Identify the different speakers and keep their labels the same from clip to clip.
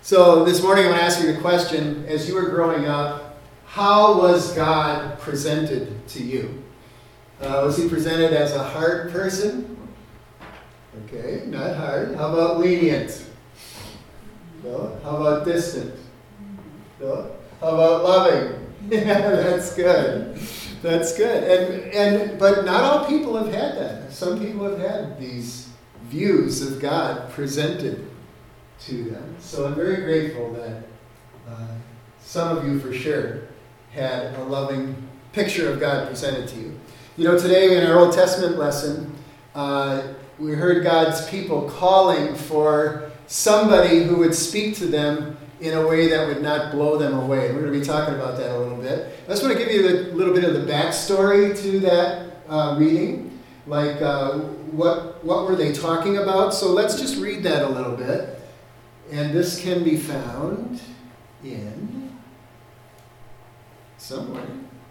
Speaker 1: So this morning I'm going to ask you the question, as you were growing up, how was God presented to you? Was he presented as a hard person? Okay, not hard. How about lenient? No. How about distant? No. How about loving? Yeah, that's good. That's good. But not all people have had that. Some people have had these views of God presented to them. So I'm very grateful that some of you for sure had a loving picture of God presented to you. You know, today in our Old Testament lesson, we heard God's people calling for somebody who would speak to them in a way that would not blow them away. We're going to be talking about that a little bit. I just want to give you a little bit of the backstory to that reading. Like, what were they talking about? So let's just read that a little bit. And this can be found in somewhere.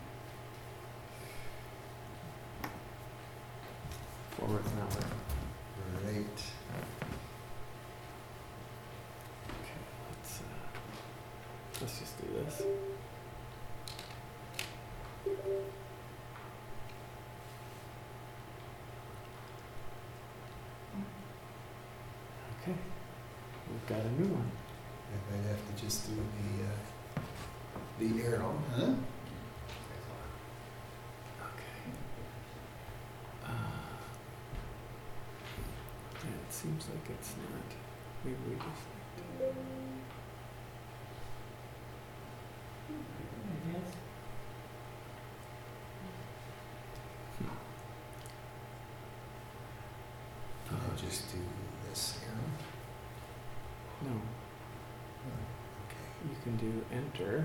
Speaker 2: Forward that way.
Speaker 1: Right.
Speaker 2: Okay, let's just do this. Okay, we've got a new one.
Speaker 1: I might have to just do the arrow, huh?
Speaker 2: Okay. Yeah, it seems like it's not. Maybe we just.
Speaker 1: I'll just do this arrow.
Speaker 2: No.
Speaker 1: Okay.
Speaker 2: You can do enter.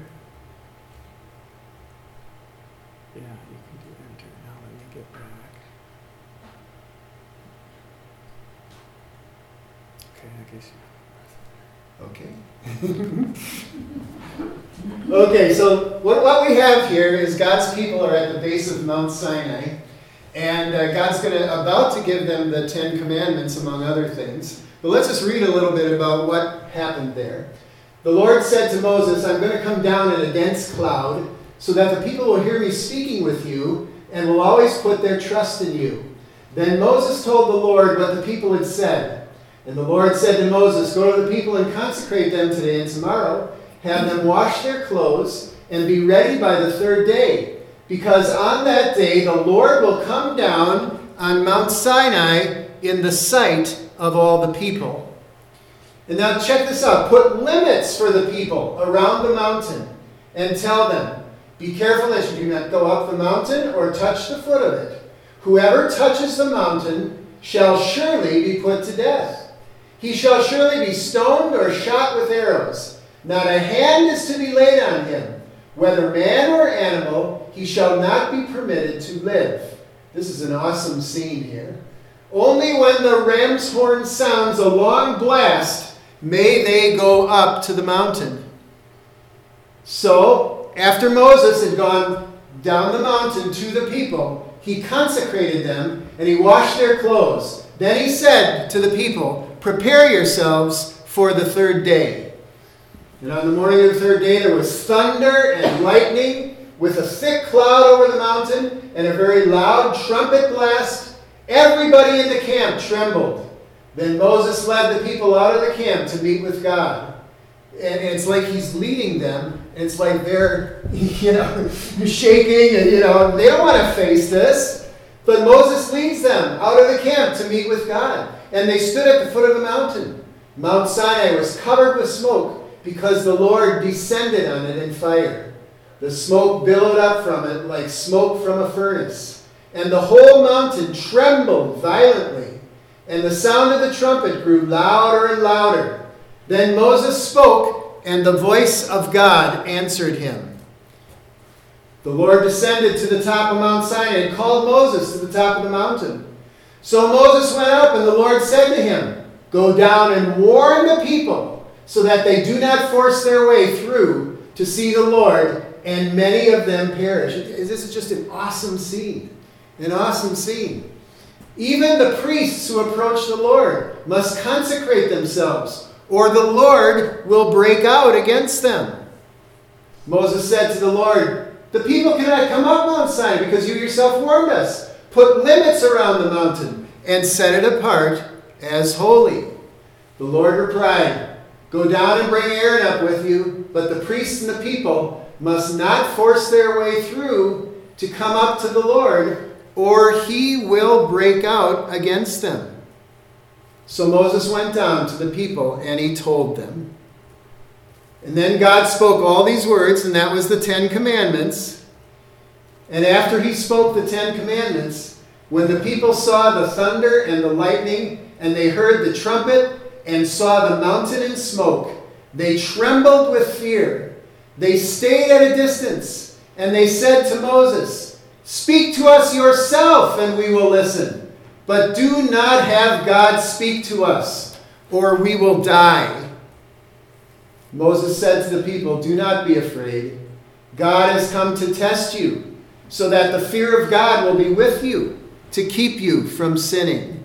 Speaker 2: Yeah, you can do enter. Now let me get back. Okay, I guess you.
Speaker 1: Okay. Okay, so what we have here is God's people are at the base of Mount Sinai, and God's about to give them the Ten Commandments, among other things. But let's just read a little bit about what happened there. The Lord said to Moses, I'm going to come down in a dense cloud, so that the people will hear me speaking with you, and will always put their trust in you. Then Moses told the Lord what the people had said. And the Lord said to Moses, go to the people and consecrate them today and tomorrow. Have them wash their clothes and be ready by the third day. Because on that day the Lord will come down on Mount Sinai in the sight of all the people. And now check this out. Put limits for the people around the mountain and tell them, be careful that you do not go up the mountain or touch the foot of it. Whoever touches the mountain shall surely be put to death. He shall surely be stoned or shot with arrows. Not a hand is to be laid on him. Whether man or animal, he shall not be permitted to live. This is an awesome scene here. Only when the ram's horn sounds a long blast may they go up to the mountain. So, after Moses had gone down the mountain to the people, he consecrated them and he washed their clothes. Then he said to the people, prepare yourselves for the third day. And on the morning of the third day there was thunder and lightning with a thick cloud over the mountain and a very loud trumpet blast. Everybody in the camp trembled. Then Moses led the people out of the camp to meet with God. And it's like he's leading them. It's like they're, shaking and, they don't want to face this. But Moses leads them out of the camp to meet with God. And they stood at the foot of the mountain. Mount Sinai was covered with smoke because the Lord descended on it in fire. The smoke billowed up from it like smoke from a furnace. And the whole mountain trembled violently. And the sound of the trumpet grew louder and louder. Then Moses spoke, and the voice of God answered him. The Lord descended to the top of Mount Sinai and called Moses to the top of the mountain. So Moses went up, and the Lord said to him, go down and warn the people, so that they do not force their way through to see the Lord, and many of them perish. This is just an awesome scene. An awesome scene. Even the priests who approach the Lord must consecrate themselves, or the Lord will break out against them. Moses said to the Lord, the people cannot come up Mount Sinai because you yourself warned us. Put limits around the mountain and set it apart as holy. The Lord replied, go down and bring Aaron up with you, but the priests and the people must not force their way through to come up to the Lord, or he will break out against them. So Moses went down to the people and he told them. And then God spoke all these words, and that was the 10 Commandments. And after he spoke the 10 Commandments, when the people saw the thunder and the lightning, and they heard the trumpet and saw the mountain in smoke, they trembled with fear. They stayed at a distance, and they said to Moses, speak to us yourself, and we will listen. But do not have God speak to us, or we will die. Moses said to the people, do not be afraid. God has come to test you, so that the fear of God will be with you, to keep you from sinning.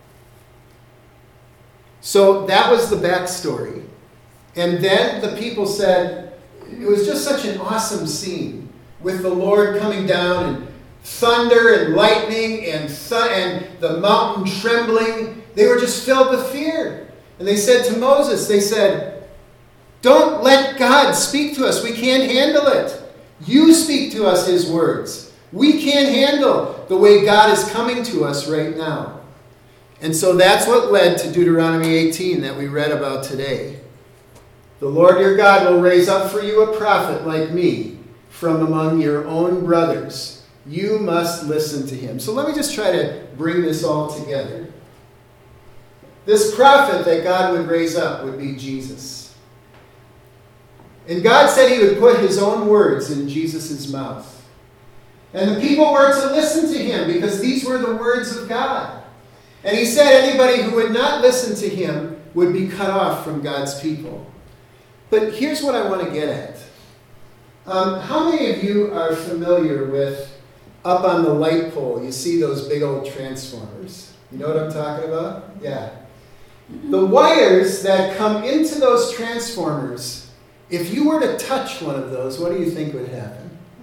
Speaker 1: So that was the backstory. And then the people said, it was just such an awesome scene, with the Lord coming down and thunder and lightning and the mountain trembling. They were just filled with fear. And they said to Moses, they said, don't let God speak to us. We can't handle it. You speak to us his words. We can't handle the way God is coming to us right now. And so that's what led to Deuteronomy 18 that we read about today. The Lord your God will raise up for you a prophet like me from among your own brothers. You must listen to him. So let me just try to bring this all together. This prophet that God would raise up would be Jesus. And God said he would put his own words in Jesus' mouth. And the people were to listen to him because these were the words of God. And he said anybody who would not listen to him would be cut off from God's people. But here's what I want to get at. How many of you are familiar with up on the light pole, you see those big old transformers? You know what I'm talking about? Yeah. The wires that come into those transformers, if you were to touch one of those, what do you think would happen?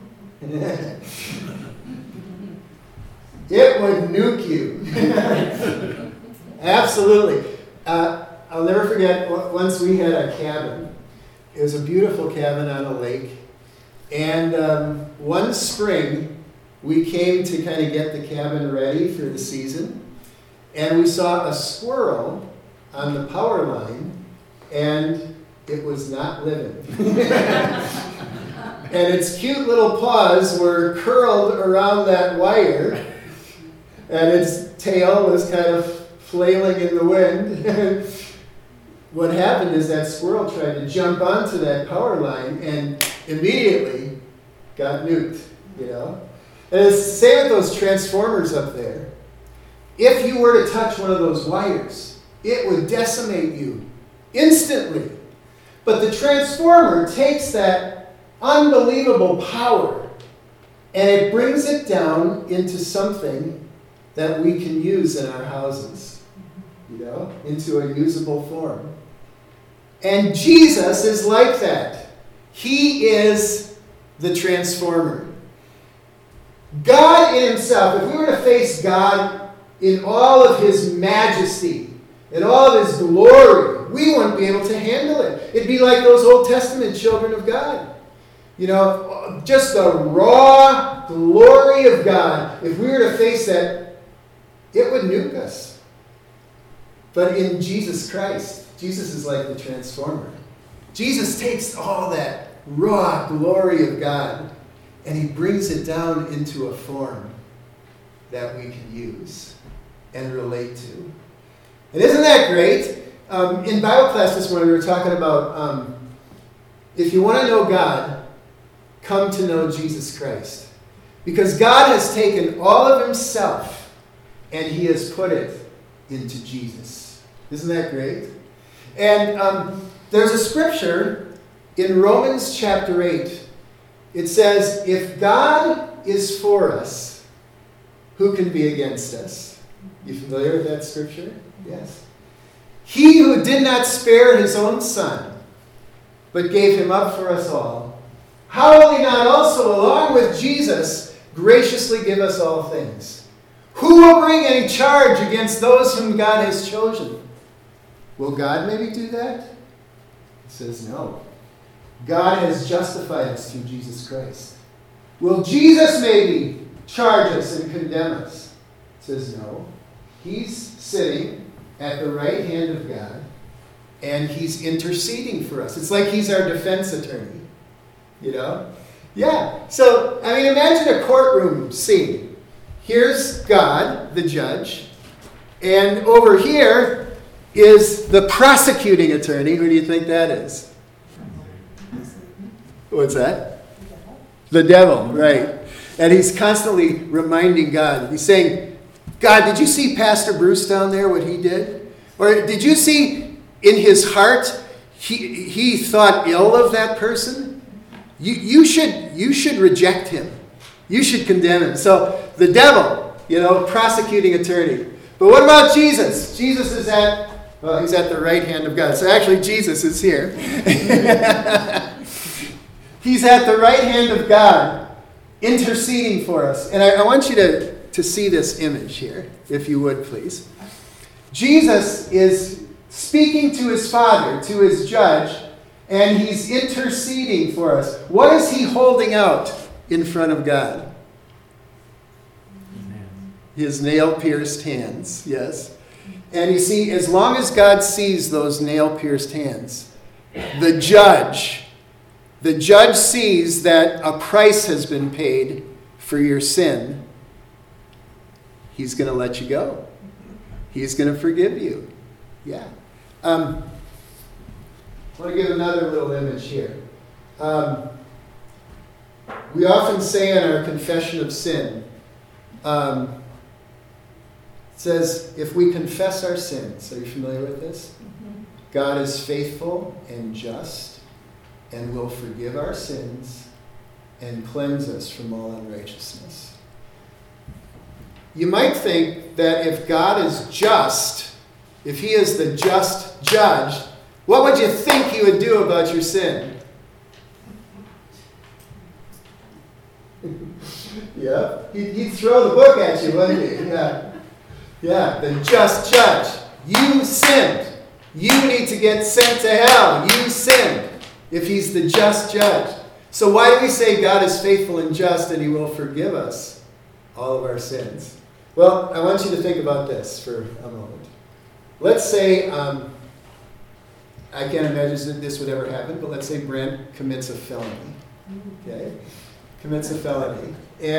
Speaker 1: It would nuke you. Absolutely. I'll never forget, once we had a cabin. It was a beautiful cabin on a lake. And one spring, we came to kind of get the cabin ready for the season. And we saw a squirrel on the power line, and it was not living. And its cute little paws were curled around that wire, and its tail was kind of flailing in the wind. What happened is that squirrel tried to jump onto that power line and immediately got nuked, you know? And it's the same with those transformers up there. If you were to touch one of those wires, it would decimate you instantly. But the transformer takes that unbelievable power and it brings it down into something that we can use in our houses, you know, into a usable form. And Jesus is like that. He is the transformer. God in himself, if we were to face God in all of his majesty, in all of his glory, we wouldn't be able to handle it. It'd be like those Old Testament children of God. You know, just the raw glory of God. If we were to face that, it would nuke us. But in Jesus Christ, Jesus is like the transformer. Jesus takes all that raw glory of God and he brings it down into a form that we can use and relate to. And isn't that great? In Bible class this morning we were talking about if you want to know God, come to know Jesus Christ. Because God has taken all of himself and he has put it into Jesus. Isn't that great? And there's a scripture in Romans chapter 8. It says, if God is for us, who can be against us? You familiar with that scripture? Yes. He who did not spare his own son, but gave him up for us all, how will he not also, along with Jesus, graciously give us all things? Who will bring any charge against those whom God has chosen? Will God maybe do that? It says no. God has justified us through Jesus Christ. Will Jesus maybe charge us and condemn us? It says no. He's sitting at the right hand of God, and he's interceding for us. It's like he's our defense attorney. You know? Yeah. So, I mean, imagine a courtroom scene. Here's God, the judge, and over here is the prosecuting attorney. Who do you think that is? What's that? The devil, right. And he's constantly reminding God. He's saying, God, did you see Pastor Bruce down there, what he did? Or did you see in his heart, he thought ill of that person? You should reject him. You should condemn him. So the devil, prosecuting attorney. But what about Jesus? Jesus is he's at the right hand of God. So actually Jesus is here. He's at the right hand of God, interceding for us. And I want you to see this image here, if you would, please. Jesus is speaking to his Father, to his judge, and he's interceding for us. What is he holding out in front of God? His nail-pierced hands, yes. And you see, as long as God sees those nail-pierced hands, the judge sees that a price has been paid for your sin. He's going to let you go. He's going to forgive you. Yeah. I want to give another little image here. We often say in our confession of sin, it says, if we confess our sins, are you familiar with this? Mm-hmm. God is faithful and just and will forgive our sins and cleanse us from all unrighteousness. You might think that if God is just, if he is the just judge, what would you think he would do about your sin? Yeah, he'd throw the book at you, wouldn't he? Yeah, the just judge. You sinned. You need to get sent to hell. You sinned. If he's the just judge. So why do we say God is faithful and just and he will forgive us all of our sins? Well, I want you to think about this for a moment. Let's say, I can't imagine that this would ever happen, but let's say Brent commits a felony. Okay? Commits a felony.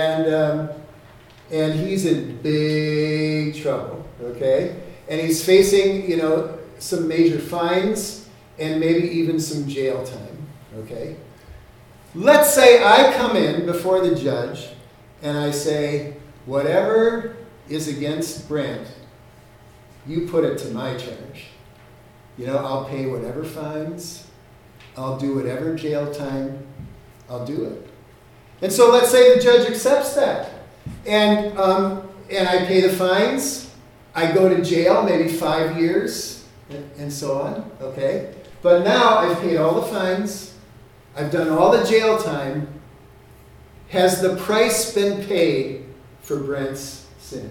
Speaker 1: And he's in big trouble. Okay? And he's facing, some major fines and maybe even some jail time. Okay? Let's say I come in before the judge and I say, whatever is against Brent, you put it to my charge. I'll pay whatever fines. I'll do whatever jail time. I'll do it. And so let's say the judge accepts that. And I pay the fines. I go to jail, maybe 5 years, and so on. Okay? But now I've paid all the fines. I've done all the jail time. Has the price been paid for Brent's sin?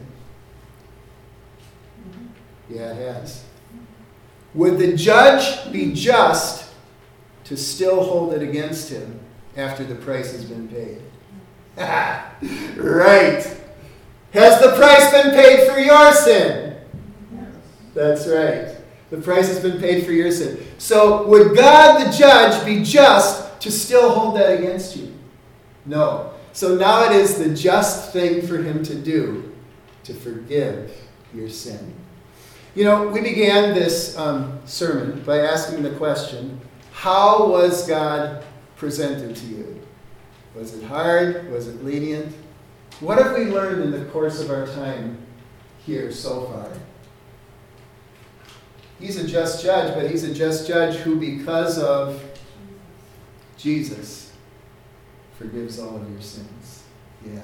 Speaker 1: Yeah, it has. Would the judge be just to still hold it against him after the price has been paid? Right. Has the price been paid for your sin? That's right. The price has been paid for your sin. So would God, the judge, be just to still hold that against you? No. So now it is the just thing for him to do to forgive your sin. We began this sermon by asking the question, how was God presented to you? Was it hard? Was it lenient? What have we learned in the course of our time here so far? He's a just judge, but he's a just judge who, because of Jesus, forgives all of your sins. Yeah.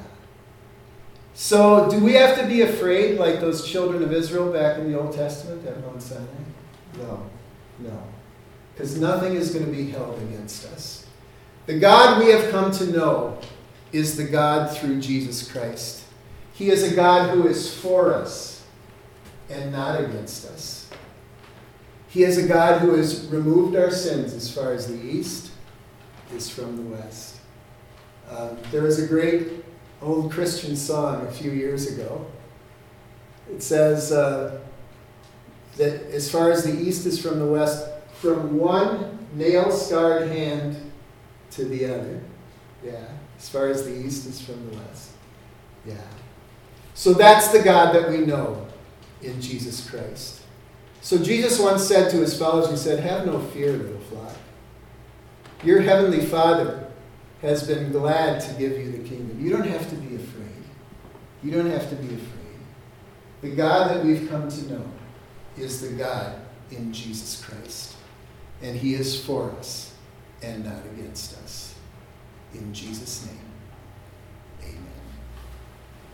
Speaker 1: So, do we have to be afraid like those children of Israel back in the Old Testament at Mount Sinai? No. Because nothing is going to be held against us. The God we have come to know is the God through Jesus Christ. He is a God who is for us and not against us. He is a God who has removed our sins as far as the east is from the west. There was a great old Christian song a few years ago. It says that as far as the east is from the west, from one nail-scarred hand to the other. Yeah. As far as the east is from the west. Yeah. So that's the God that we know in Jesus Christ. So Jesus once said to his followers, he said, "Have no fear, little flock. Your heavenly Father has been glad to give you the kingdom. You don't have to be afraid. You don't have to be afraid. The God that we've come to know is the God in Jesus Christ. And he is for us and not against us. In Jesus' name.